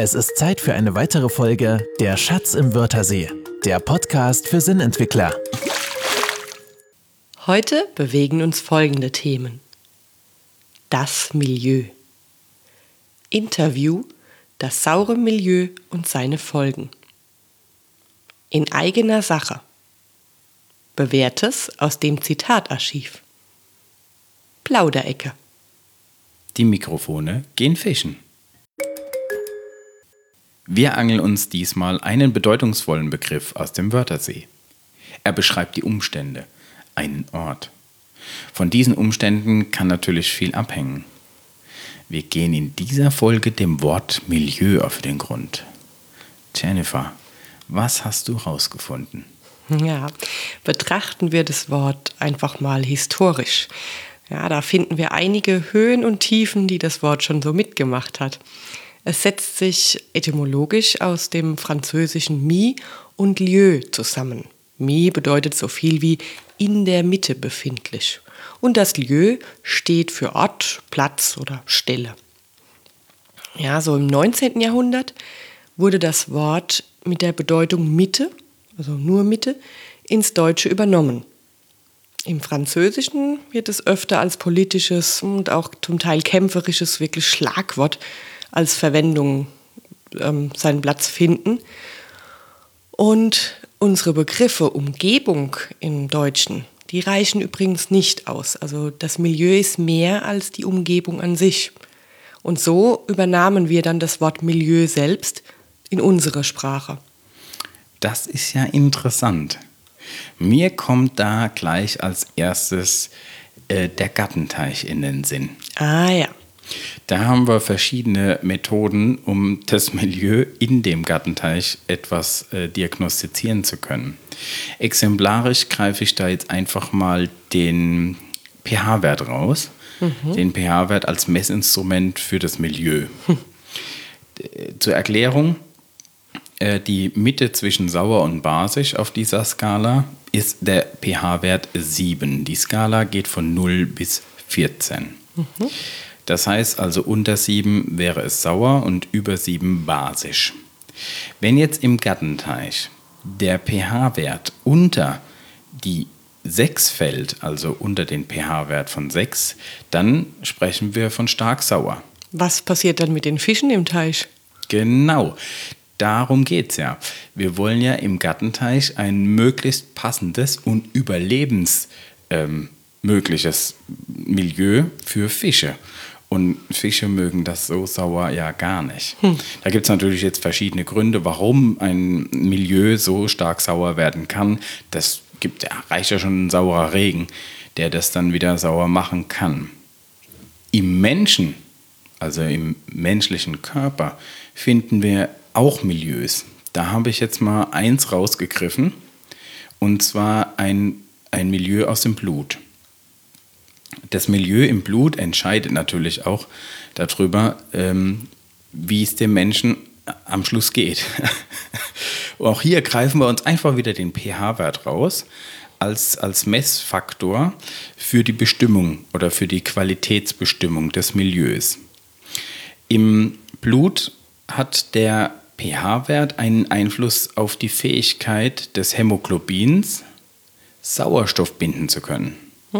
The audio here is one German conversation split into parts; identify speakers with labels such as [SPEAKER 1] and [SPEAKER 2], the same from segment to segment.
[SPEAKER 1] Es ist Zeit für eine weitere Folge Der Schatz im Wörthersee, der Podcast für Sinnentwickler.
[SPEAKER 2] Heute bewegen uns folgende Themen. Das Milieu. Interview, das saure Milieu und seine Folgen. In eigener Sache. Bewährtes aus dem Zitatarchiv. Plauderecke.
[SPEAKER 3] Die Mikrofone gehen fischen. Wir angeln uns diesmal einen bedeutungsvollen Begriff aus dem Wörthersee. Er beschreibt die Umstände, einen Ort. Von diesen Umständen kann natürlich viel abhängen. Wir gehen in dieser Folge dem Wort Milieu auf den Grund. Jennifer, was hast du rausgefunden?
[SPEAKER 2] Ja, betrachten wir das Wort einfach mal historisch. Ja, da finden wir einige Höhen und Tiefen, die das Wort schon so mitgemacht hat. Es setzt sich etymologisch aus dem französischen mi und lieu zusammen. Mi bedeutet so viel wie in der Mitte befindlich. Und das lieu steht für Ort, Platz oder Stelle. Ja, so im 19. Jahrhundert wurde das Wort mit der Bedeutung Mitte, also nur Mitte, ins Deutsche übernommen. Im Französischen wird es öfter als politisches und auch zum Teil kämpferisches wirklich Schlagwort als Verwendung seinen Platz finden. Und unsere Begriffe Umgebung im Deutschen, die reichen übrigens nicht aus. Also das Milieu ist mehr als die Umgebung an sich. Und so übernahmen wir dann das Wort Milieu selbst in unsere Sprache.
[SPEAKER 3] Das ist ja interessant. Mir kommt da gleich als erstes der Gattenteich in den Sinn.
[SPEAKER 2] Ah ja.
[SPEAKER 3] Da haben wir verschiedene Methoden, um das Milieu in dem Gattenteich etwas diagnostizieren zu können. Exemplarisch greife ich da jetzt einfach mal den pH-Wert raus. Den pH-Wert als Messinstrument für das Milieu. Zur Erklärung, die Mitte zwischen sauer und basisch auf dieser Skala ist der pH-Wert 7. Die Skala geht von 0 bis 14. Das heißt also, unter 7 wäre es sauer und über 7 basisch. Wenn jetzt im Gattenteich der pH-Wert unter die 6 fällt, also unter den pH-Wert von 6, dann sprechen wir von stark sauer.
[SPEAKER 2] Was passiert dann mit den Fischen im Teich?
[SPEAKER 3] Genau, darum geht es ja. Wir wollen ja im Gattenteich ein möglichst passendes und überlebensmögliches Milieu für Fische. Und Fische mögen das so sauer ja gar nicht. Da gibt es natürlich jetzt verschiedene Gründe, warum ein Milieu so stark sauer werden kann. Reicht ja schon ein saurer Regen, der das dann wieder sauer machen kann. Im Menschen, also im menschlichen Körper, finden wir auch Milieus. Da habe ich jetzt mal eins rausgegriffen, und zwar ein Milieu aus dem Blut. Das Milieu im Blut entscheidet natürlich auch darüber, wie es dem Menschen am Schluss geht. Auch hier greifen wir uns einfach wieder den pH-Wert raus als Messfaktor für die Bestimmung oder für die Qualitätsbestimmung des Milieus. Im Blut hat der pH-Wert einen Einfluss auf die Fähigkeit des Hämoglobins, Sauerstoff binden zu können.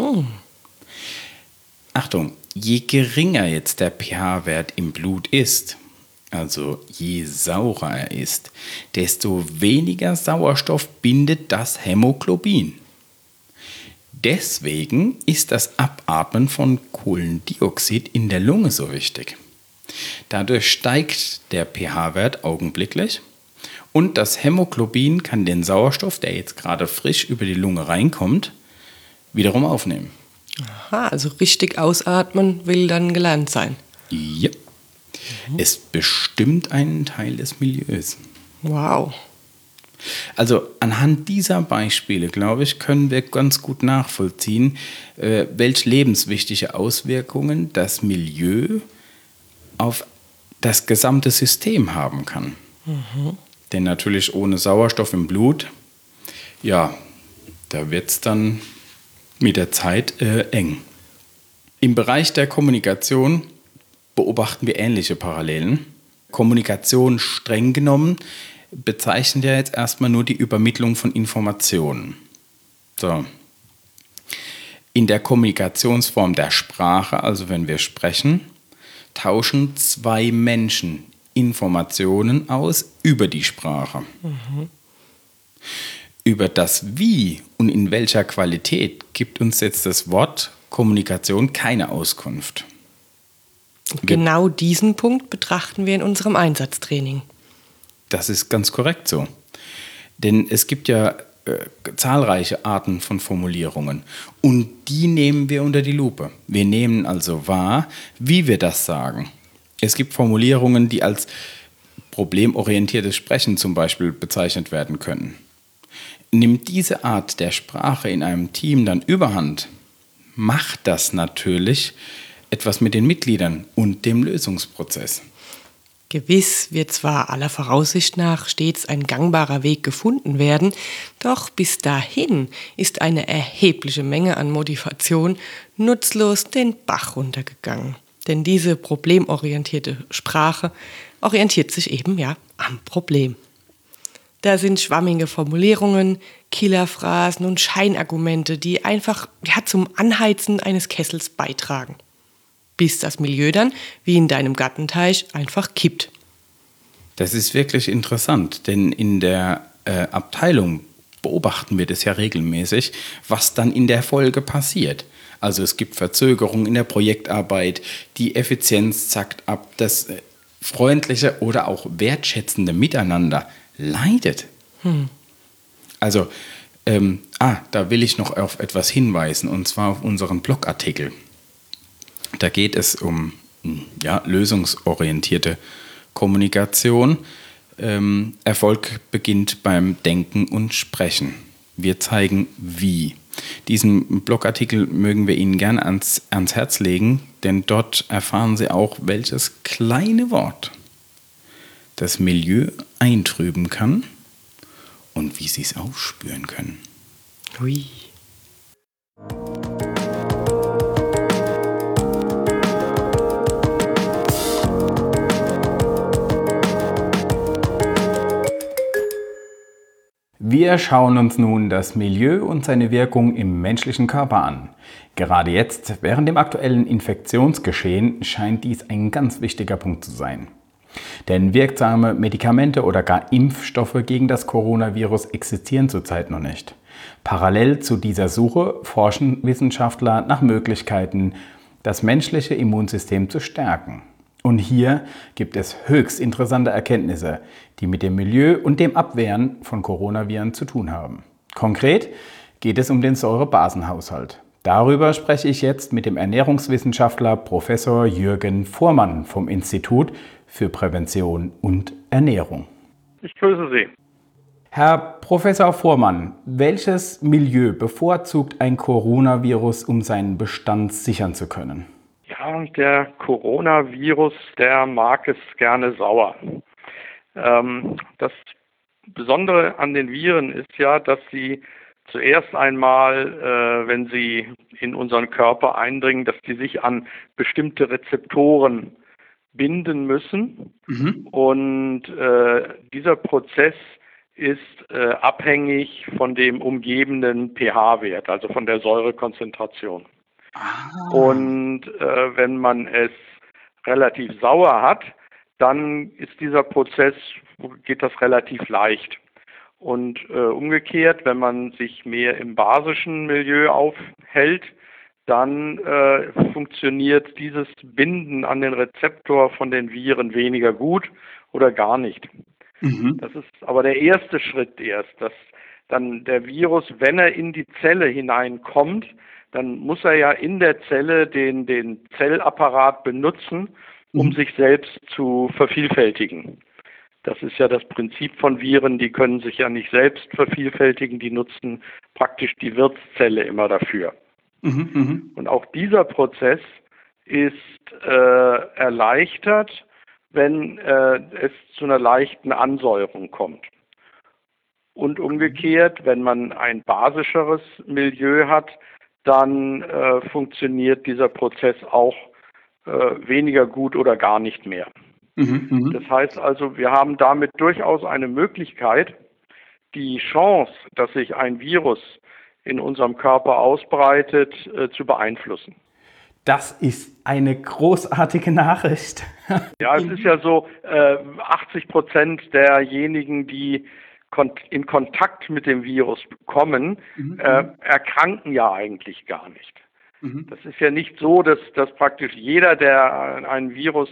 [SPEAKER 3] Achtung, je geringer jetzt der pH-Wert im Blut ist, also je saurer er ist, desto weniger Sauerstoff bindet das Hämoglobin. Deswegen ist das Abatmen von Kohlendioxid in der Lunge so wichtig. Dadurch steigt der pH-Wert augenblicklich und das Hämoglobin kann den Sauerstoff, der jetzt gerade frisch über die Lunge reinkommt, wiederum aufnehmen.
[SPEAKER 2] Aha, also richtig ausatmen will dann gelernt sein.
[SPEAKER 3] Ja. Es bestimmt einen Teil des Milieus.
[SPEAKER 2] Wow.
[SPEAKER 3] Also anhand dieser Beispiele, glaube ich, können wir ganz gut nachvollziehen, welche lebenswichtige Auswirkungen das Milieu auf das gesamte System haben kann. Denn natürlich ohne Sauerstoff im Blut, ja, da wird es dann mit der Zeit eng. Im Bereich der Kommunikation beobachten wir ähnliche Parallelen. Kommunikation streng genommen bezeichnet ja jetzt erstmal nur die Übermittlung von Informationen. So. In der Kommunikationsform der Sprache, also wenn wir sprechen, tauschen zwei Menschen Informationen aus über die Sprache. Über das Wie und in welcher Qualität gibt uns jetzt das Wort Kommunikation keine Auskunft.
[SPEAKER 2] Genau diesen Punkt betrachten wir in unserem Einsatztraining.
[SPEAKER 3] Das ist ganz korrekt so. Denn es gibt ja zahlreiche Arten von Formulierungen und die nehmen wir unter die Lupe. Wir nehmen also wahr, wie wir das sagen. Es gibt Formulierungen, die als problemorientiertes Sprechen zum Beispiel bezeichnet werden können. Nimmt diese Art der Sprache in einem Team dann Überhand, macht das natürlich etwas mit den Mitgliedern und dem Lösungsprozess.
[SPEAKER 2] Gewiss wird zwar aller Voraussicht nach stets ein gangbarer Weg gefunden werden, doch bis dahin ist eine erhebliche Menge an Motivation nutzlos den Bach runtergegangen. Denn diese problemorientierte Sprache orientiert sich eben ja am Problem. Da sind schwammige Formulierungen, Killerphrasen und Scheinargumente, die einfach zum Anheizen eines Kessels beitragen. Bis das Milieu dann, wie in deinem Gartenteich, einfach kippt.
[SPEAKER 3] Das ist wirklich interessant, denn in der Abteilung beobachten wir das ja regelmäßig, was dann in der Folge passiert. Also es gibt Verzögerungen in der Projektarbeit, die Effizienz zackt ab, das freundliche oder auch wertschätzende Miteinander leidet. Also, da will ich noch auf etwas hinweisen, und zwar auf unseren Blogartikel. Da geht es um lösungsorientierte Kommunikation. Erfolg beginnt beim Denken und Sprechen. Wir zeigen, wie. Diesen Blogartikel mögen wir Ihnen gerne ans Herz legen, denn dort erfahren Sie auch, welches kleine Wort das Milieu eintrüben kann und wie Sie es aufspüren können.
[SPEAKER 2] Hui.
[SPEAKER 3] Wir schauen uns nun das Milieu und seine Wirkung im menschlichen Körper an. Gerade jetzt, während dem aktuellen Infektionsgeschehen, scheint dies ein ganz wichtiger Punkt zu sein. Denn wirksame Medikamente oder gar Impfstoffe gegen das Coronavirus existieren zurzeit noch nicht. Parallel zu dieser Suche forschen Wissenschaftler nach Möglichkeiten, das menschliche Immunsystem zu stärken. Und hier gibt es höchst interessante Erkenntnisse, die mit dem Milieu und dem Abwehren von Coronaviren zu tun haben. Konkret geht es um den Säurebasenhaushalt. Darüber spreche ich jetzt mit dem Ernährungswissenschaftler Professor Jürgen Fuhrmann vom Institut für Prävention und Ernährung.
[SPEAKER 4] Ich grüße Sie.
[SPEAKER 3] Herr Professor Fuhrmann, welches Milieu bevorzugt ein Coronavirus, um seinen Bestand sichern zu können?
[SPEAKER 4] Ja, der Coronavirus, der mag es gerne sauer. Das Besondere an den Viren ist ja, dass sie zuerst einmal, wenn sie in unseren Körper eindringen, dass die sich an bestimmte Rezeptoren binden müssen. Und dieser Prozess ist abhängig von dem umgebenden pH-Wert, also von der Säurekonzentration. Und wenn man es relativ sauer hat, dann ist dieser Prozess, geht das relativ leicht. Und umgekehrt, wenn man sich mehr im basischen Milieu aufhält, dann funktioniert dieses Binden an den Rezeptor von den Viren weniger gut oder gar nicht. Das ist aber der erste Schritt erst, dass dann der Virus, wenn er in die Zelle hineinkommt, dann muss er ja in der Zelle den Zellapparat benutzen, um sich selbst zu vervielfältigen. Das ist ja das Prinzip von Viren, die können sich ja nicht selbst vervielfältigen, die nutzen praktisch die Wirtszelle immer dafür. Und auch dieser Prozess ist erleichtert, wenn es zu einer leichten Ansäuerung kommt. Und umgekehrt, wenn man ein basischeres Milieu hat, dann funktioniert dieser Prozess auch weniger gut oder gar nicht mehr. Das heißt also, wir haben damit durchaus eine Möglichkeit, die Chance, dass sich ein Virus in unserem Körper ausbreitet, zu beeinflussen.
[SPEAKER 3] Das ist eine großartige Nachricht.
[SPEAKER 4] Ja, es ist ja so, 80% derjenigen, die in Kontakt mit dem Virus kommen, erkranken ja eigentlich gar nicht. Das ist ja nicht so, dass praktisch jeder, der ein Virus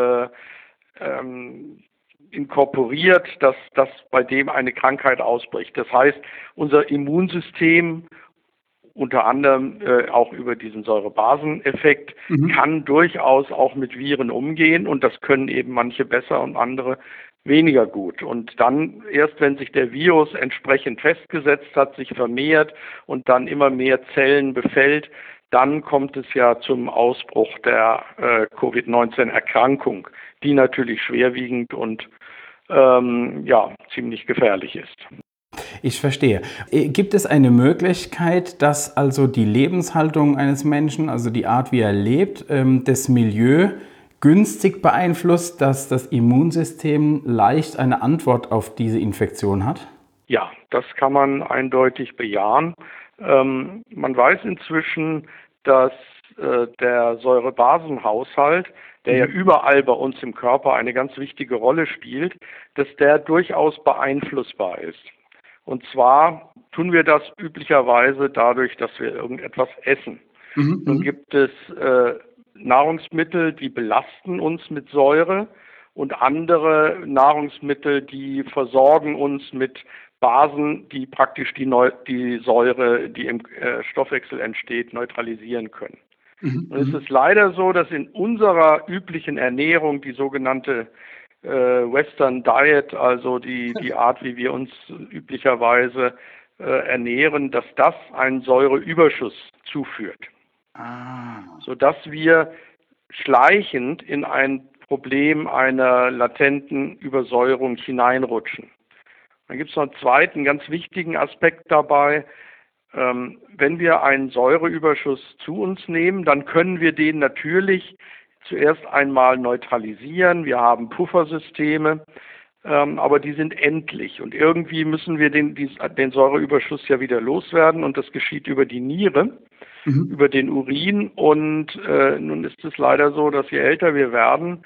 [SPEAKER 4] inkorporiert, dass bei dem eine Krankheit ausbricht. Das heißt, unser Immunsystem, unter anderem auch über diesen Säurebaseneffekt, kann durchaus auch mit Viren umgehen, und das können eben manche besser und andere weniger gut. Und dann erst, wenn sich der Virus entsprechend festgesetzt hat, sich vermehrt und dann immer mehr Zellen befällt, dann kommt es ja zum Ausbruch der Covid-19-Erkrankung, die natürlich schwerwiegend und ziemlich gefährlich ist.
[SPEAKER 3] Ich verstehe. Gibt es eine Möglichkeit, dass also die Lebenshaltung eines Menschen, also die Art, wie er lebt, das Milieu günstig beeinflusst, dass das Immunsystem leicht eine Antwort auf diese Infektion hat?
[SPEAKER 4] Ja, das kann man eindeutig bejahen. Man weiß inzwischen, dass der Säurebasenhaushalt, der ja überall bei uns im Körper eine ganz wichtige Rolle spielt, dass der durchaus beeinflussbar ist. Und zwar tun wir das üblicherweise dadurch, dass wir irgendetwas essen. Nun gibt es Nahrungsmittel, die belasten uns mit Säure, und andere Nahrungsmittel, die versorgen uns mit Basen, die praktisch die Säure, die im Stoffwechsel entsteht, neutralisieren können. Und es ist leider so, dass in unserer üblichen Ernährung die sogenannte Western Diet, also die Art, wie wir uns üblicherweise ernähren, dass das einen Säureüberschuss zuführt. Sodass wir schleichend in ein Problem einer latenten Übersäuerung hineinrutschen. Dann gibt es noch einen zweiten ganz wichtigen Aspekt dabei. Wenn wir einen Säureüberschuss zu uns nehmen, dann können wir den natürlich zuerst einmal neutralisieren. Wir haben Puffersysteme, aber die sind endlich. Und irgendwie müssen wir den Säureüberschuss ja wieder loswerden, und das geschieht über die Niere, über den Urin. Und nun ist es leider so, dass je älter wir werden,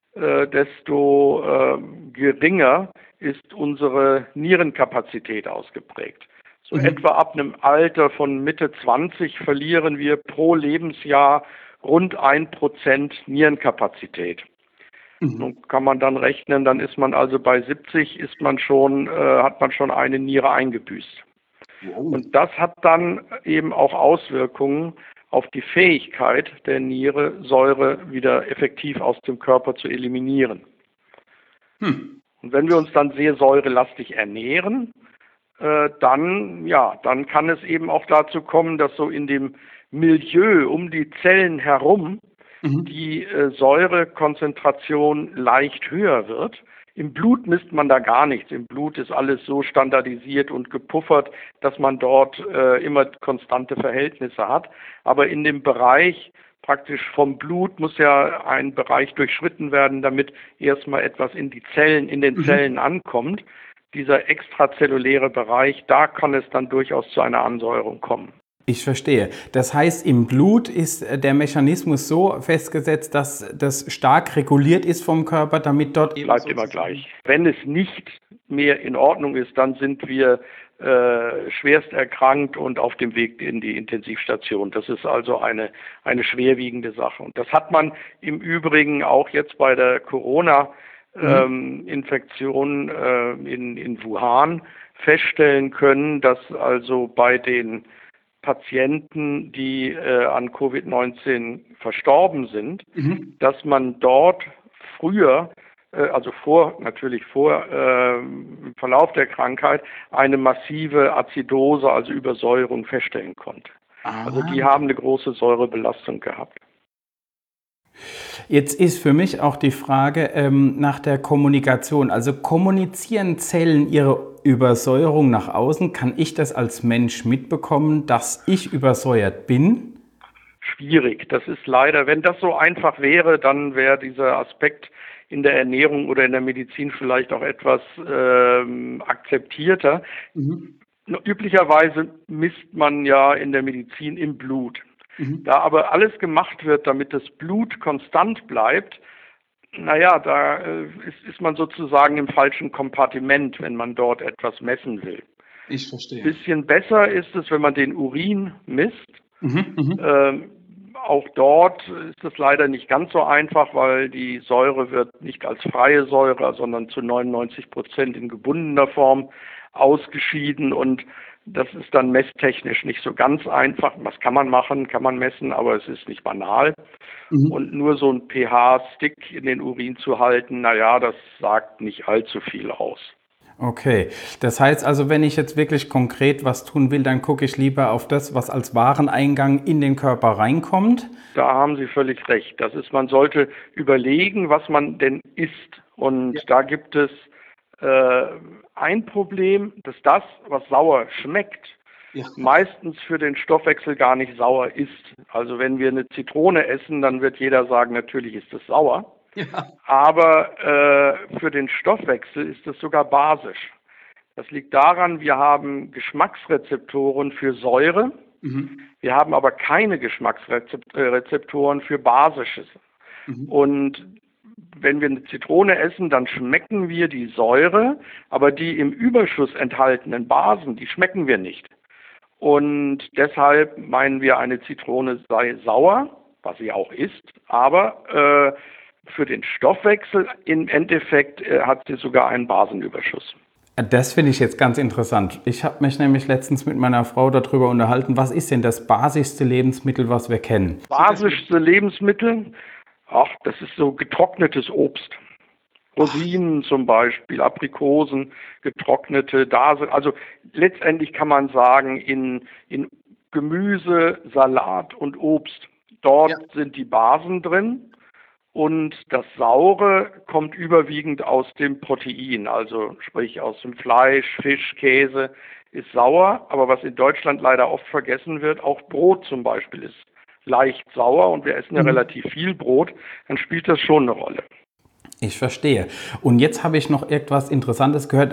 [SPEAKER 4] desto geringer ist unsere Nierenkapazität ausgeprägt. So etwa ab einem Alter von Mitte 20 verlieren wir pro Lebensjahr rund 1% Nierenkapazität. Nun kann man dann rechnen, dann ist man also bei 70, hat man schon eine Niere eingebüßt. Und das hat dann eben auch Auswirkungen auf die Fähigkeit der Niere, Säure wieder effektiv aus dem Körper zu eliminieren. Und wenn wir uns dann sehr säurelastig ernähren, dann kann es eben auch dazu kommen, dass so in dem Milieu um die Zellen herum die Säurekonzentration leicht höher wird. Im Blut misst man da gar nichts. Im Blut ist alles so standardisiert und gepuffert, dass man dort immer konstante Verhältnisse hat. Aber in dem Bereich praktisch vom Blut muss ja ein Bereich durchschritten werden, damit erstmal etwas in den Zellen ankommt. Dieser extrazelluläre Bereich, da kann es dann durchaus zu einer Ansäuerung kommen.
[SPEAKER 3] Ich verstehe. Das heißt, im Blut ist der Mechanismus so festgesetzt, dass das stark reguliert ist vom Körper, damit dort eben...
[SPEAKER 4] Bleibt immer gleich. Wenn es nicht mehr in Ordnung ist, dann sind wir schwerst erkrankt und auf dem Weg in die Intensivstation. Das ist also eine schwerwiegende Sache. Und das hat man im Übrigen auch jetzt bei der Corona-Infektion in Wuhan feststellen können, dass also bei den Patienten, die an Covid-19 verstorben sind, dass man dort früher, im Verlauf der Krankheit, eine massive Azidose, also Übersäuerung, feststellen konnte. Also die haben eine große Säurebelastung gehabt.
[SPEAKER 3] Jetzt ist für mich auch die Frage nach der Kommunikation. Also kommunizieren Zellen ihre Übersäuerung nach außen? Kann ich das als Mensch mitbekommen, dass ich übersäuert bin?
[SPEAKER 4] Schwierig. Das ist leider, wenn das so einfach wäre, dann wäre dieser Aspekt in der Ernährung oder in der Medizin vielleicht auch etwas akzeptierter. Üblicherweise misst man ja in der Medizin im Blut. Da aber alles gemacht wird, damit das Blut konstant bleibt, naja, da ist man sozusagen im falschen Kompartiment, wenn man dort etwas messen will.
[SPEAKER 5] Ich verstehe.
[SPEAKER 4] Bisschen besser ist es, wenn man den Urin misst. Auch dort ist es leider nicht ganz so einfach, weil die Säure wird nicht als freie Säure, sondern zu 99% in gebundener Form ausgeschieden und das ist dann messtechnisch nicht so ganz einfach. Was kann man machen, kann man messen, aber es ist nicht banal. Und nur so ein pH-Stick in den Urin zu halten, naja, das sagt nicht allzu viel aus.
[SPEAKER 3] Okay, das heißt also, wenn ich jetzt wirklich konkret was tun will, dann gucke ich lieber auf das, was als Wareneingang in den Körper reinkommt.
[SPEAKER 4] Da haben Sie völlig recht. Das ist, man sollte überlegen, was man denn isst. Und da gibt es ein Problem, dass das, was sauer schmeckt, meistens für den Stoffwechsel gar nicht sauer ist. Also wenn wir eine Zitrone essen, dann wird jeder sagen, natürlich ist es sauer. Aber für den Stoffwechsel ist es sogar basisch. Das liegt daran, wir haben Geschmacksrezeptoren für Säure, wir haben aber keine Geschmacksrezeptoren für Basisches. Und wenn wir eine Zitrone essen, dann schmecken wir die Säure, aber die im Überschuss enthaltenen Basen, die schmecken wir nicht. Und deshalb meinen wir, eine Zitrone sei sauer, was sie auch ist, aber für den Stoffwechsel im Endeffekt hat sie sogar einen Basenüberschuss.
[SPEAKER 3] Das finde ich jetzt ganz interessant. Ich habe mich nämlich letztens mit meiner Frau darüber unterhalten, was ist denn das basischste Lebensmittel, was wir kennen?
[SPEAKER 4] Basischste Lebensmittel? Ach, das ist so getrocknetes Obst. Rosinen zum Beispiel, Aprikosen, getrocknete, also letztendlich kann man sagen, in Gemüse, Salat und Obst, dort sind die Basen drin. Und das Saure kommt überwiegend aus dem Protein, also sprich aus dem Fleisch, Fisch, Käse ist sauer. Aber was in Deutschland leider oft vergessen wird, auch Brot zum Beispiel ist leicht sauer und wir essen ja relativ viel Brot, dann spielt das schon eine Rolle.
[SPEAKER 3] Ich verstehe. Und jetzt habe ich noch etwas Interessantes gehört,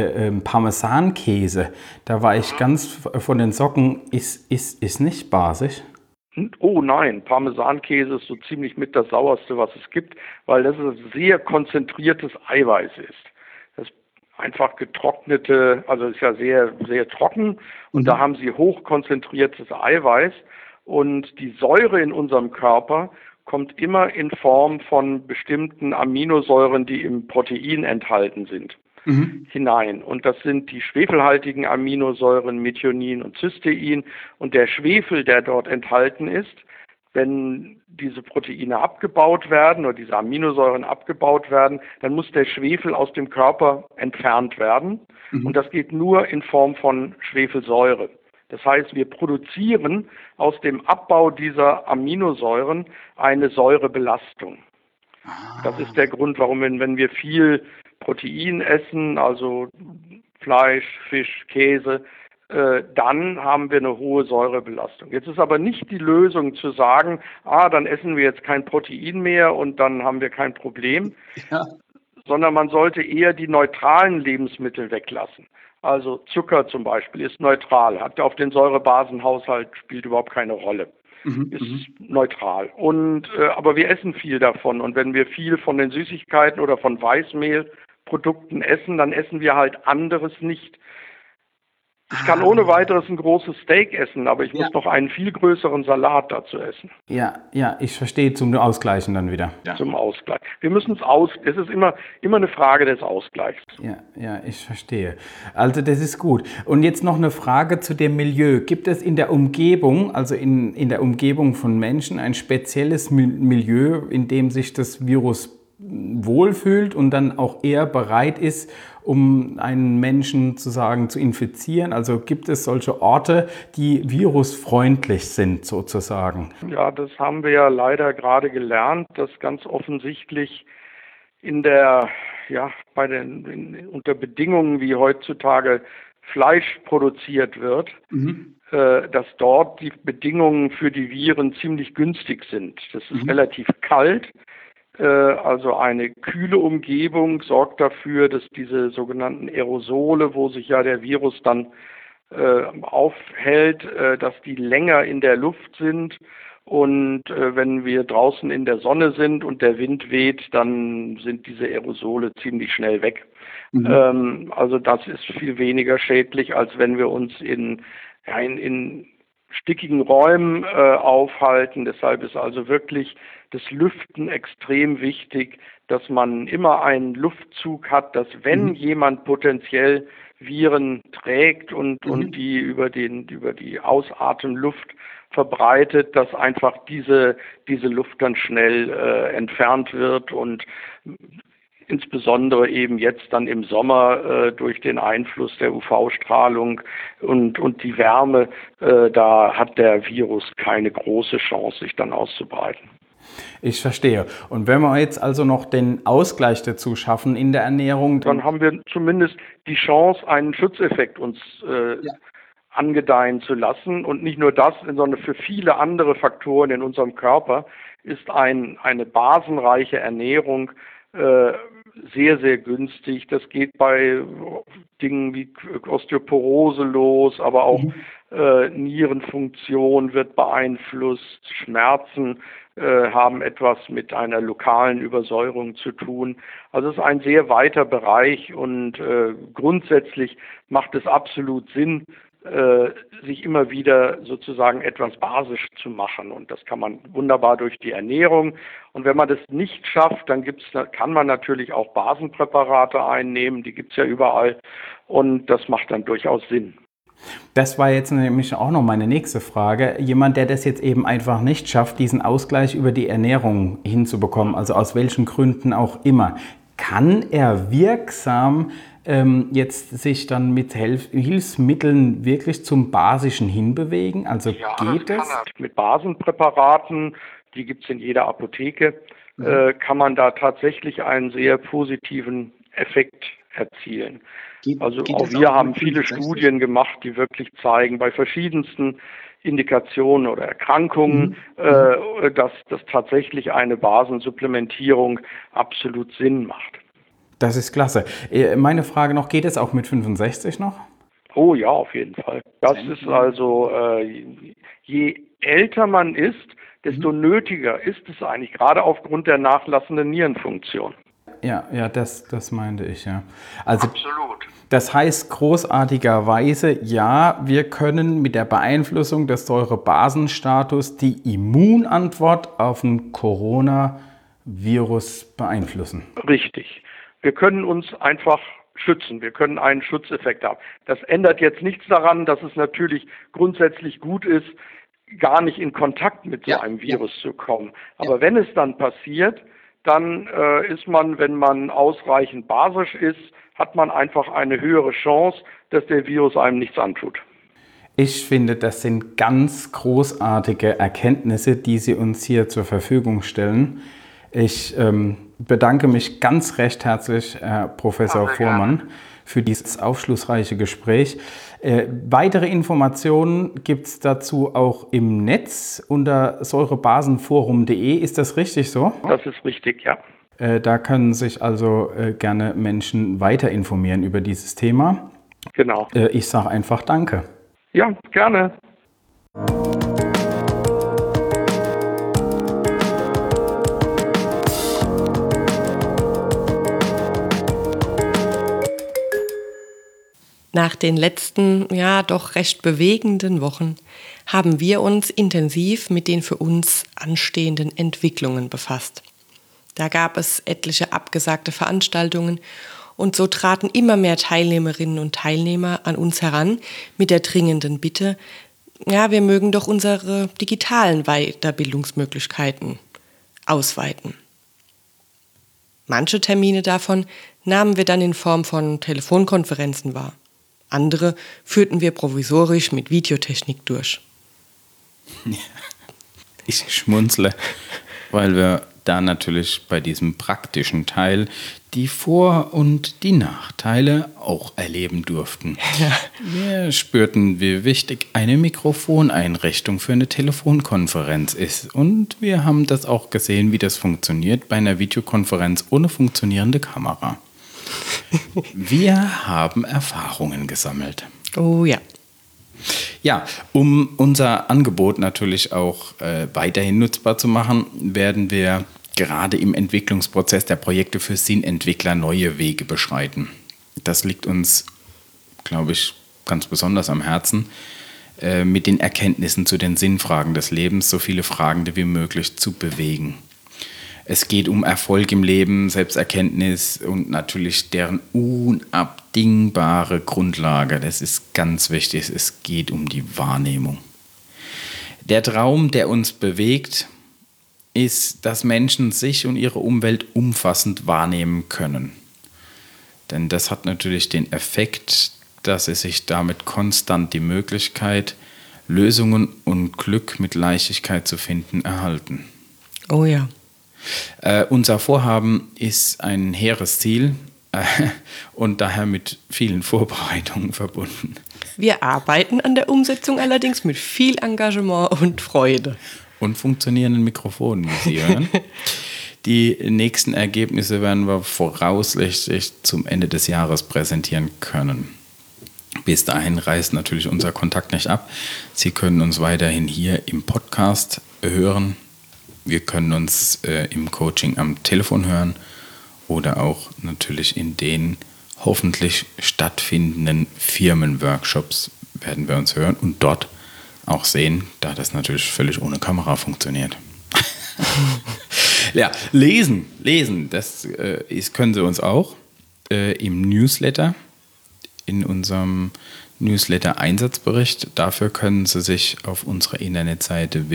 [SPEAKER 3] Parmesankäse. Da war ich ganz von den Socken, ist nicht basisch.
[SPEAKER 4] Oh nein, Parmesankäse ist so ziemlich mit das sauerste, was es gibt, weil das ein sehr konzentriertes Eiweiß ist. Das ist einfach getrocknete, also ist ja sehr, sehr trocken und da haben sie hochkonzentriertes Eiweiß und die Säure in unserem Körper kommt immer in Form von bestimmten Aminosäuren, die im Protein enthalten sind, hinein. Und das sind die schwefelhaltigen Aminosäuren Methionin und Cystein. Und der Schwefel, der dort enthalten ist, wenn diese Proteine abgebaut werden oder diese Aminosäuren abgebaut werden, dann muss der Schwefel aus dem Körper entfernt werden. Und das geht nur in Form von Schwefelsäure. Das heißt, wir produzieren aus dem Abbau dieser Aminosäuren eine Säurebelastung. Das ist der Grund, warum, wenn wir viel Protein essen, also Fleisch, Fisch, Käse, dann haben wir eine hohe Säurebelastung. Jetzt ist aber nicht die Lösung zu sagen, dann essen wir jetzt kein Protein mehr und dann haben wir kein Problem, sondern man sollte eher die neutralen Lebensmittel weglassen. Also Zucker zum Beispiel ist neutral, hat auf den Säurebasenhaushalt, spielt überhaupt keine Rolle. Ist neutral. Und aber wir essen viel davon. Und wenn wir viel von den Süßigkeiten oder von Weißmehlprodukten essen, dann essen wir halt anderes nicht. Ich kann ohne weiteres ein großes Steak essen, aber ich muss noch einen viel größeren Salat dazu essen.
[SPEAKER 3] Ja, ich verstehe, zum Ausgleichen dann wieder.
[SPEAKER 4] Zum Ausgleich. Wir müssen es ist immer eine Frage des Ausgleichs.
[SPEAKER 3] Ja, ich verstehe. Also das ist gut. Und jetzt noch eine Frage zu dem Milieu. Gibt es in der Umgebung, also in der Umgebung von Menschen, ein spezielles Milieu, in dem sich das Virus wohlfühlt und dann auch eher bereit ist, um einen Menschen zu infizieren? Also gibt es solche Orte, die virusfreundlich sind sozusagen?
[SPEAKER 4] Ja, das haben wir ja leider gerade gelernt, dass ganz offensichtlich unter Bedingungen, wie heutzutage Fleisch produziert wird, dass dort die Bedingungen für die Viren ziemlich günstig sind. Das ist relativ kalt. Also eine kühle Umgebung sorgt dafür, dass diese sogenannten Aerosole, wo sich ja der Virus dann aufhält, dass die länger in der Luft sind. Und wenn wir draußen in der Sonne sind und der Wind weht, dann sind diese Aerosole ziemlich schnell weg. Also das ist viel weniger schädlich, als wenn wir uns in stickigen Räumen aufhalten. Deshalb ist also wirklich das Lüften extrem wichtig, dass man immer einen Luftzug hat, dass wenn jemand potenziell Viren trägt und die über die Ausatemluft verbreitet, dass einfach diese Luft dann schnell entfernt wird und insbesondere eben jetzt dann im Sommer durch den Einfluss der UV-Strahlung und die Wärme, da hat der Virus keine große Chance, sich dann auszubreiten.
[SPEAKER 3] Ich verstehe. Und wenn wir jetzt also noch den Ausgleich dazu schaffen in der Ernährung,
[SPEAKER 4] dann haben wir zumindest die Chance, einen Schutzeffekt uns angedeihen zu lassen. Und nicht nur das, sondern für viele andere Faktoren in unserem Körper ist eine basenreiche Ernährung sehr, sehr günstig. Das geht bei Dingen wie Osteoporose los, aber auch Nierenfunktion wird beeinflusst, Schmerzen haben etwas mit einer lokalen Übersäuerung zu tun. Also es ist ein sehr weiter Bereich und grundsätzlich macht es absolut Sinn, sich immer wieder sozusagen etwas basisch zu machen. Und das kann man wunderbar durch die Ernährung. Und wenn man das nicht schafft, dann kann man natürlich auch Basenpräparate einnehmen, die gibt es ja überall. Und das macht dann durchaus Sinn.
[SPEAKER 3] Das war jetzt nämlich auch noch meine nächste Frage. Jemand, der das jetzt eben einfach nicht schafft, diesen Ausgleich über die Ernährung hinzubekommen, also aus welchen Gründen auch immer, kann er wirksam jetzt sich dann mit Hilfsmitteln wirklich zum Basischen hinbewegen? Also ja, geht das?
[SPEAKER 4] Mit Basenpräparaten, die gibt es in jeder Apotheke, kann man da tatsächlich einen sehr positiven Effekt erzielen. Also auch wir haben viele Studien gemacht, die wirklich zeigen, bei verschiedensten Indikationen oder Erkrankungen, dass tatsächlich eine Basensupplementierung absolut Sinn macht.
[SPEAKER 3] Das ist klasse. Meine Frage noch, geht es auch mit 65 noch?
[SPEAKER 4] Oh ja, auf jeden Fall. Das ist also, je älter man ist, desto nötiger ist es eigentlich, gerade aufgrund der nachlassenden Nierenfunktion.
[SPEAKER 3] Ja, das meinte ich, ja. Also,
[SPEAKER 4] absolut.
[SPEAKER 3] Das heißt großartigerweise, ja, wir können mit der Beeinflussung des Säurebasenstatus die Immunantwort auf den Coronavirus beeinflussen.
[SPEAKER 4] Richtig. Wir können uns einfach schützen. Wir können einen Schutzeffekt haben. Das ändert jetzt nichts daran, dass es natürlich grundsätzlich gut ist, gar nicht in Kontakt mit so einem Virus zu kommen. Aber wenn es dann passiert, dann ist man, wenn man ausreichend basisch ist, hat man einfach eine höhere Chance, dass der Virus einem nichts antut.
[SPEAKER 3] Ich finde, das sind ganz großartige Erkenntnisse, die Sie uns hier zur Verfügung stellen. Ich bedanke mich ganz recht herzlich, Herr Professor Fuhrmann, für dieses aufschlussreiche Gespräch. Weitere Informationen gibt es dazu auch im Netz unter säurebasenforum.de. Ist das richtig so?
[SPEAKER 4] Das ist richtig, ja.
[SPEAKER 3] Da können sich also gerne Menschen weiter informieren über dieses Thema.
[SPEAKER 4] Genau.
[SPEAKER 3] Ich sage einfach Danke.
[SPEAKER 4] Ja, gerne.
[SPEAKER 2] Nach den letzten, doch recht bewegenden Wochen haben wir uns intensiv mit den für uns anstehenden Entwicklungen befasst. Da gab es etliche abgesagte Veranstaltungen und so traten immer mehr Teilnehmerinnen und Teilnehmer an uns heran mit der dringenden Bitte, wir mögen doch unsere digitalen Weiterbildungsmöglichkeiten ausweiten. Manche Termine davon nahmen wir dann in Form von Telefonkonferenzen wahr. Andere führten wir provisorisch mit Videotechnik durch.
[SPEAKER 3] Ich schmunzle, weil wir da natürlich bei diesem praktischen Teil die Vor- und die Nachteile auch erleben durften.
[SPEAKER 2] Ja.
[SPEAKER 3] Wir spürten, wie wichtig eine Mikrofoneinrichtung für eine Telefonkonferenz ist. Und wir haben das auch gesehen, wie das funktioniert bei einer Videokonferenz ohne funktionierende Kamera. Wir haben Erfahrungen gesammelt.
[SPEAKER 2] Oh ja.
[SPEAKER 3] Ja, um unser Angebot natürlich auch weiterhin nutzbar zu machen, werden wir gerade im Entwicklungsprozess der Projekte für Sinnentwickler neue Wege beschreiten. Das liegt uns, glaube ich, ganz besonders am Herzen, mit den Erkenntnissen zu den Sinnfragen des Lebens so viele Fragende wie möglich zu bewegen. Es geht um Erfolg im Leben, Selbsterkenntnis und natürlich deren unabdingbare Grundlage. Das ist ganz wichtig. Es geht um die Wahrnehmung. Der Traum, der uns bewegt, ist, dass Menschen sich und ihre Umwelt umfassend wahrnehmen können. Denn das hat natürlich den Effekt, dass sie sich damit konstant die Möglichkeit, Lösungen und Glück mit Leichtigkeit zu finden, erhalten.
[SPEAKER 2] Oh ja.
[SPEAKER 3] Unser Vorhaben ist ein hehres Ziel und daher mit vielen Vorbereitungen verbunden.
[SPEAKER 2] Wir arbeiten an der Umsetzung allerdings mit viel Engagement und Freude.
[SPEAKER 3] Und funktionierenden Mikrofonen, wie Sie hören. Die nächsten Ergebnisse werden wir voraussichtlich zum Ende des Jahres präsentieren können. Bis dahin reißt natürlich unser Kontakt nicht ab. Sie können uns weiterhin hier im Podcast hören. Wir können uns im Coaching am Telefon hören oder auch natürlich in den hoffentlich stattfindenden Firmenworkshops werden wir uns hören und dort auch sehen, da das natürlich völlig ohne Kamera funktioniert. Ja, lesen, das können Sie uns auch im Newsletter, in unserem Newsletter-Einsatzbericht. Dafür können Sie sich auf unserer Internetseite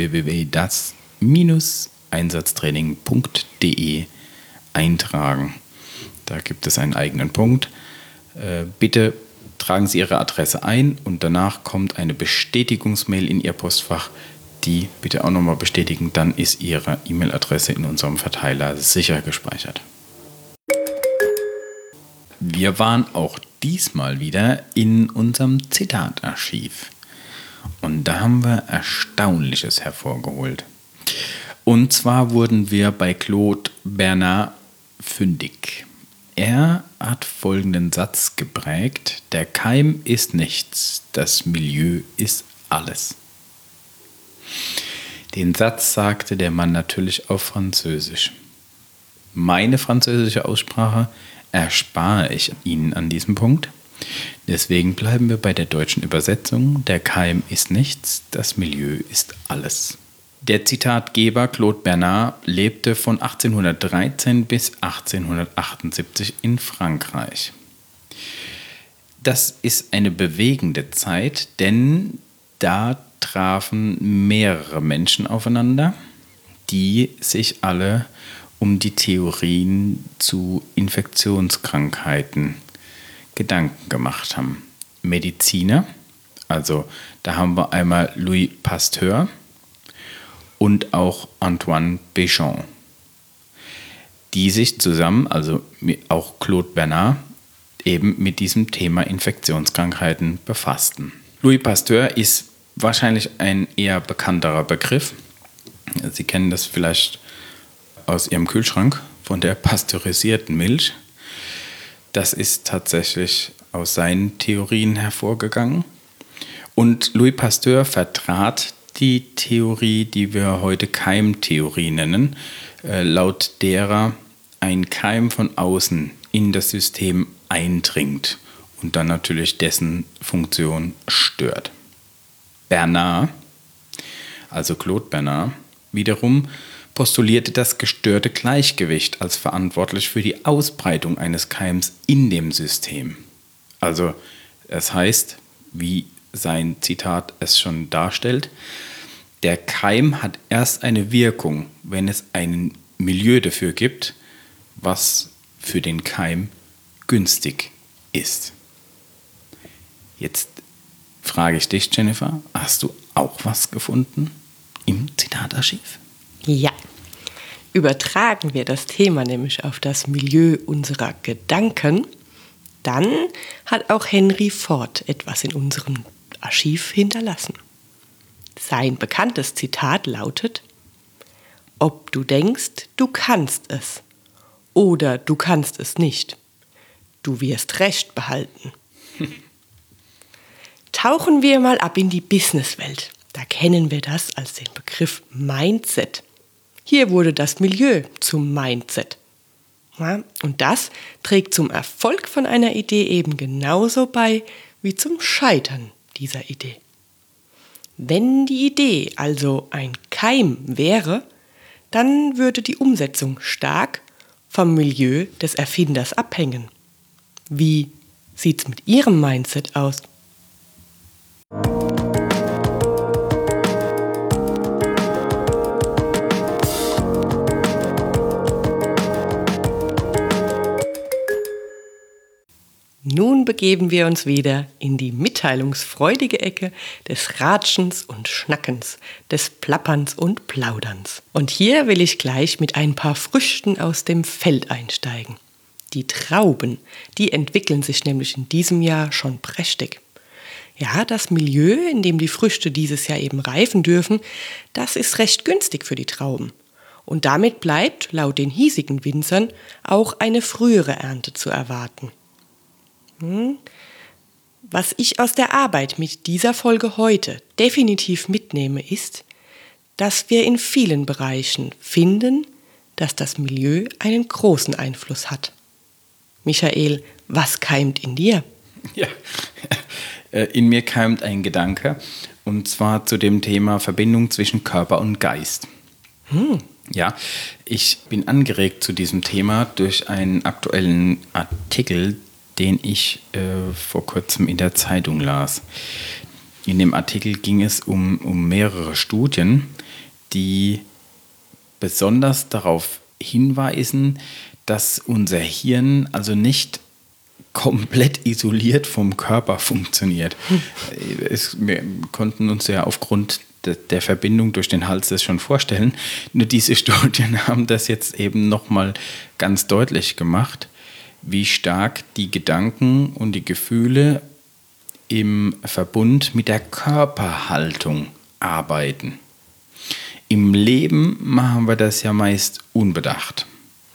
[SPEAKER 3] www.das-einsatztraining.de eintragen. Da gibt es einen eigenen Punkt. Bitte tragen Sie Ihre Adresse ein und danach kommt eine Bestätigungsmail in Ihr Postfach. Die bitte auch nochmal bestätigen, dann ist Ihre E-Mail-Adresse in unserem Verteiler sicher gespeichert. Wir waren auch diesmal wieder in unserem Zitatarchiv. Und da haben wir Erstaunliches hervorgeholt. Und zwar wurden wir bei Claude Bernard fündig. Er hat folgenden Satz geprägt: Der Keim ist nichts, das Milieu ist alles. Den Satz sagte der Mann natürlich auf Französisch. Meine französische Aussprache erspare ich Ihnen an diesem Punkt. Deswegen bleiben wir bei der deutschen Übersetzung: Der Keim ist nichts, das Milieu ist alles. Der Zitatgeber Claude Bernard lebte von 1813 bis 1878 in Frankreich. Das ist eine bewegende Zeit, denn da trafen mehrere Menschen aufeinander, die sich alle um die Theorien zu Infektionskrankheiten Gedanken gemacht haben. Mediziner, also da haben wir einmal Louis Pasteur und auch Antoine Béchamp, die sich zusammen, also auch Claude Bernard, eben mit diesem Thema Infektionskrankheiten befassten. Louis Pasteur ist wahrscheinlich ein eher bekannterer Begriff. Sie kennen das vielleicht aus Ihrem Kühlschrank von der pasteurisierten Milch. Das ist tatsächlich aus seinen Theorien hervorgegangen. Und Louis Pasteur vertrat die Theorie, die wir heute Keimtheorie nennen, laut derer ein Keim von außen in das System eindringt und dann natürlich dessen Funktion stört. Bernard, also Claude Bernard, wiederum postulierte das gestörte Gleichgewicht als verantwortlich für die Ausbreitung eines Keims in dem System. Also es heißt, wie sein Zitat es schon darstellt, der Keim hat erst eine Wirkung, wenn es ein Milieu dafür gibt, was für den Keim günstig ist. Jetzt frage ich dich, Jennifer, hast du auch was gefunden im Zitatarchiv?
[SPEAKER 2] Ja, Übertragen wir das Thema nämlich auf das Milieu unserer Gedanken, dann hat auch Henry Ford etwas in unserem Archiv hinterlassen. Sein bekanntes Zitat lautet: Ob du denkst, du kannst es oder du kannst es nicht, du wirst Recht behalten. Tauchen wir mal ab in die Businesswelt. Da kennen wir das als den Begriff Mindset. Hier wurde das Milieu zum Mindset. Ja, und das trägt zum Erfolg von einer Idee eben genauso bei wie zum Scheitern dieser Idee. Wenn die Idee also ein Keim wäre, dann würde die Umsetzung stark vom Milieu des Erfinders abhängen. Wie sieht's mit Ihrem Mindset aus? Nun begeben wir uns wieder in die mitteilungsfreudige Ecke des Ratschens und Schnackens, des Plapperns und Plauderns. Und hier will ich gleich mit ein paar Früchten aus dem Feld einsteigen. Die Trauben, die entwickeln sich nämlich in diesem Jahr schon prächtig. Ja, das Milieu, in dem die Früchte dieses Jahr eben reifen dürfen, das ist recht günstig für die Trauben. Und damit bleibt, laut den hiesigen Winzern, auch eine frühere Ernte zu erwarten. Was ich aus der Arbeit mit dieser Folge heute definitiv mitnehme, ist, dass wir in vielen Bereichen finden, dass das Milieu einen großen Einfluss hat. Michael, was keimt in dir?
[SPEAKER 3] Ja, in mir keimt ein Gedanke, und zwar zu dem Thema Verbindung zwischen Körper und Geist. Ja, ich bin angeregt zu diesem Thema durch einen aktuellen Artikel, den ich vor kurzem in der Zeitung las. In dem Artikel ging es um mehrere Studien, die besonders darauf hinweisen, dass unser Hirn also nicht komplett isoliert vom Körper funktioniert. Wir konnten uns ja aufgrund der Verbindung durch den Hals das schon vorstellen. Nur diese Studien haben das jetzt eben nochmal ganz deutlich gemacht, wie stark die Gedanken und die Gefühle im Verbund mit der Körperhaltung arbeiten. Im Leben machen wir das ja meist unbedacht.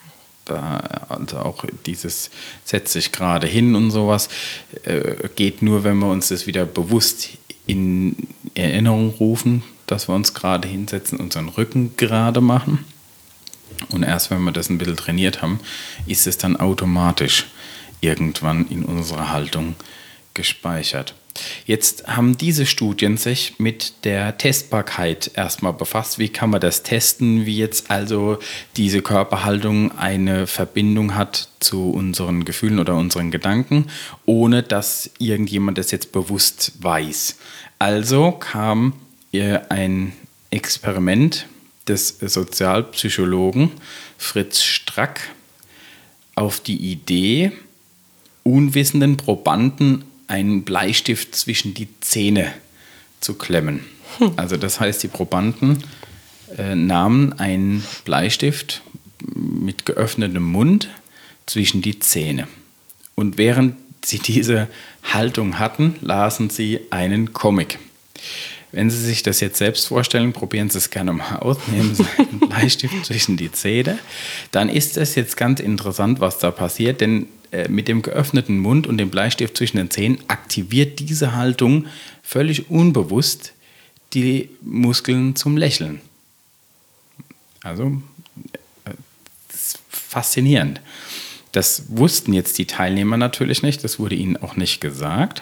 [SPEAKER 3] Also auch dieses setzt sich gerade hin und sowas geht nur, wenn wir uns das wieder bewusst in Erinnerung rufen, dass wir uns gerade hinsetzen, unseren Rücken gerade machen. Und erst wenn wir das ein bisschen trainiert haben, ist es dann automatisch irgendwann in unserer Haltung gespeichert. Jetzt haben diese Studien sich mit der Testbarkeit erstmal befasst. Wie kann man das testen, wie jetzt also diese Körperhaltung eine Verbindung hat zu unseren Gefühlen oder unseren Gedanken, ohne dass irgendjemand das jetzt bewusst weiß. Also kam ein Experiment des Sozialpsychologen Fritz Strack auf die Idee, unwissenden Probanden einen Bleistift zwischen die Zähne zu klemmen. Also das heißt, die Probanden nahmen einen Bleistift mit geöffnetem Mund zwischen die Zähne. Und während sie diese Haltung hatten, lasen sie einen Comic. Wenn Sie sich das jetzt selbst vorstellen, probieren Sie es gerne mal aus, nehmen Sie einen Bleistift zwischen die Zähne. Dann ist es jetzt ganz interessant, was da passiert, denn mit dem geöffneten Mund und dem Bleistift zwischen den Zähnen aktiviert diese Haltung völlig unbewusst die Muskeln zum Lächeln. Also, das ist faszinierend. Das wussten jetzt die Teilnehmer natürlich nicht, das wurde ihnen auch nicht gesagt.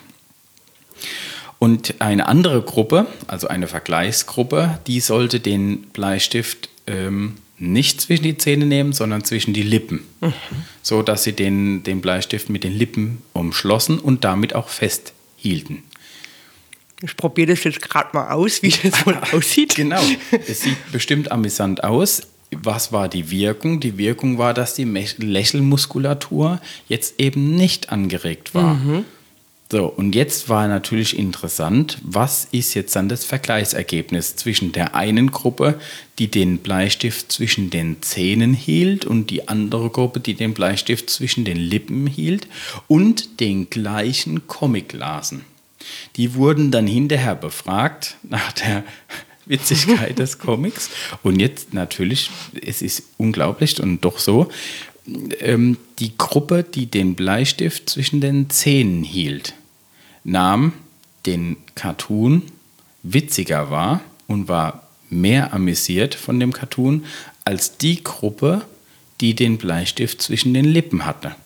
[SPEAKER 3] Und eine andere Gruppe, also eine Vergleichsgruppe, die sollte den Bleistift nicht zwischen die Zähne nehmen, sondern zwischen die Lippen. So dass sie den Bleistift mit den Lippen umschlossen und damit auch festhielten.
[SPEAKER 2] Ich probiere das jetzt gerade mal aus, wie das wohl aussieht.
[SPEAKER 3] Genau, es sieht bestimmt amüsant aus. Was war die Wirkung? Die Wirkung war, dass die Lächelmuskulatur jetzt eben nicht angeregt war. So, und jetzt war natürlich interessant, was ist jetzt dann das Vergleichsergebnis zwischen der einen Gruppe, die den Bleistift zwischen den Zähnen hielt, und die andere Gruppe, die den Bleistift zwischen den Lippen hielt und den gleichen Comic lasen. Die wurden dann hinterher befragt nach der Witzigkeit des Comics. Und jetzt natürlich, es ist unglaublich und doch so, die Gruppe, die den Bleistift zwischen den Zähnen hielt, nahm den Cartoon witziger wahr und war mehr amüsiert von dem Cartoon als die Gruppe, die den Bleistift zwischen den Lippen hatte.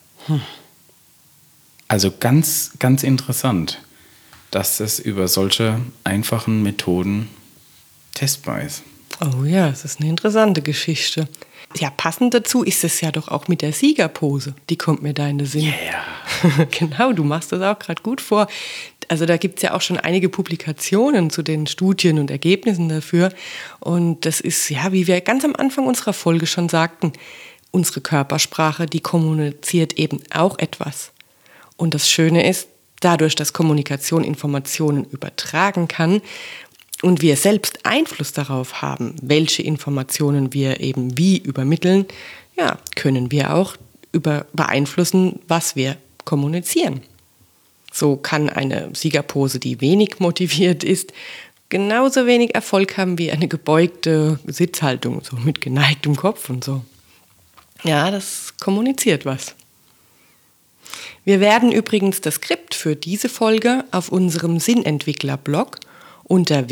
[SPEAKER 3] Also ganz, ganz interessant, dass das über solche einfachen Methoden testbar ist.
[SPEAKER 2] Oh ja, es ist eine interessante Geschichte. Ja, passend dazu ist es ja doch auch mit der Siegerpose. Die kommt mir da in den Sinn.
[SPEAKER 3] Yeah.
[SPEAKER 2] Genau, du machst das auch gerade gut vor. Also da gibt es ja auch schon einige Publikationen zu den Studien und Ergebnissen dafür. Und das ist, ja, wie wir ganz am Anfang unserer Folge schon sagten, unsere Körpersprache, die kommuniziert eben auch etwas. Und das Schöne ist, dadurch, dass Kommunikation Informationen übertragen kann und wir selbst Einfluss darauf haben, welche Informationen wir eben wie übermitteln, ja, können wir auch beeinflussen, was wir kommunizieren. So kann eine Siegerpose, die wenig motiviert ist, genauso wenig Erfolg haben wie eine gebeugte Sitzhaltung, so mit geneigtem Kopf und so. Ja, das kommuniziert was. Wir werden übrigens das Skript für diese Folge auf unserem Sinnentwickler-Blog unter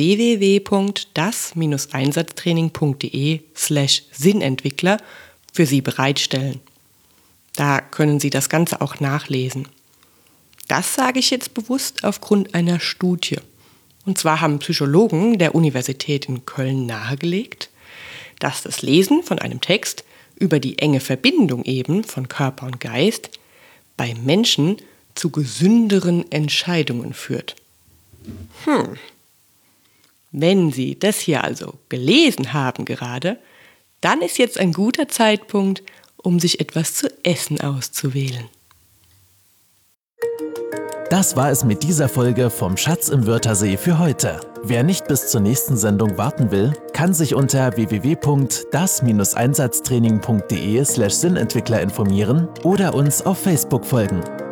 [SPEAKER 2] www.das-einsatztraining.de/Sinnentwickler für Sie bereitstellen. Da können Sie das Ganze auch nachlesen. Das sage ich jetzt bewusst aufgrund einer Studie. Und zwar haben Psychologen der Universität in Köln nahegelegt, dass das Lesen von einem Text über die enge Verbindung eben von Körper und Geist bei Menschen zu gesünderen Entscheidungen führt. Wenn Sie das hier also gelesen haben gerade, dann ist jetzt ein guter Zeitpunkt, um sich etwas zu essen auszuwählen.
[SPEAKER 1] Das war es mit dieser Folge vom Schatz im Wörthersee für heute. Wer nicht bis zur nächsten Sendung warten will, kann sich unter www.das-einsatztraining.de/Sinnentwickler informieren oder uns auf Facebook folgen.